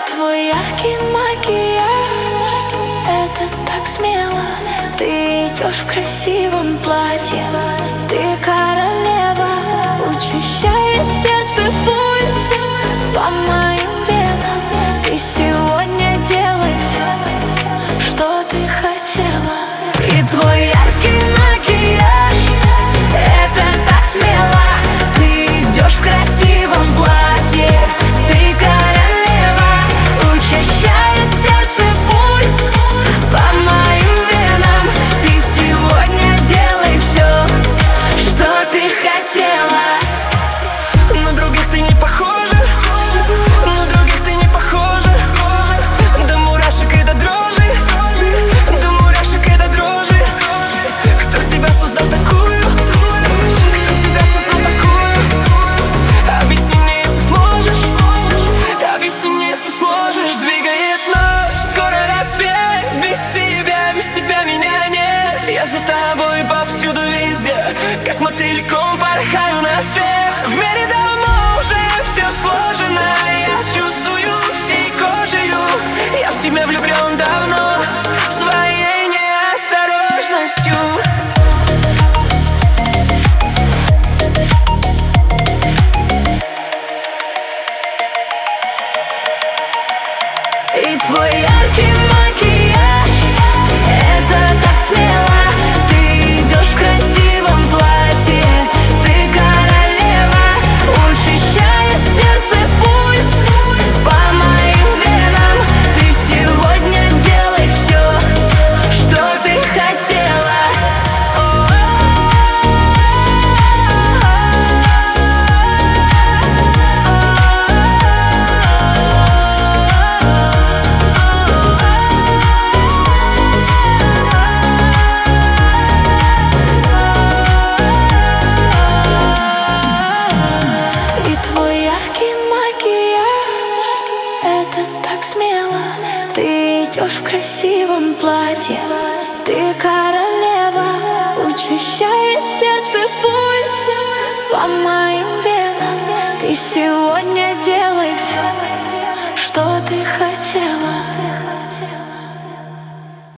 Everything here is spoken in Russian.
твой яркий макияж, это так смело. Ты идешь в красивом платье, ты королева. Учащает сердце пульс по моим венам. Ты сегодня делай все, что ты хотела. И твой яркий макияж, это так смело. Ты идешь в красивом платье, ты королева. Учащает сердце пульс по моим венам. Ты сегодня делай все, что ты хотела. На других ты не похожа, на других ты не похожа. До мурашек и до дрожи, до мурашек и до дрожи. Кто тебя создал такую? Кто тебя создал такую? Объясни мне, если сможешь. Объясни мне, если сможешь. Двигает ночь, скоро рассвет. Без тебя меня нет. Я за тобой повсюду, везде, как мотыльком порхаю на свет. В мире давно уже все сложено, я чувствую всей кожею. Я в тебя влюблен давно, своей неосторожностью. И твой яркий макияж, это так смело. Ты идешь в красивом платье, ты королева. Учащает сердце пульс по моим венам. Ты сегодня делай все, что ты хотела. Ты идешь в красивом платье, ты королева. Учащает сердце пульс по моим венам. Ты сегодня делай все, что ты хотела.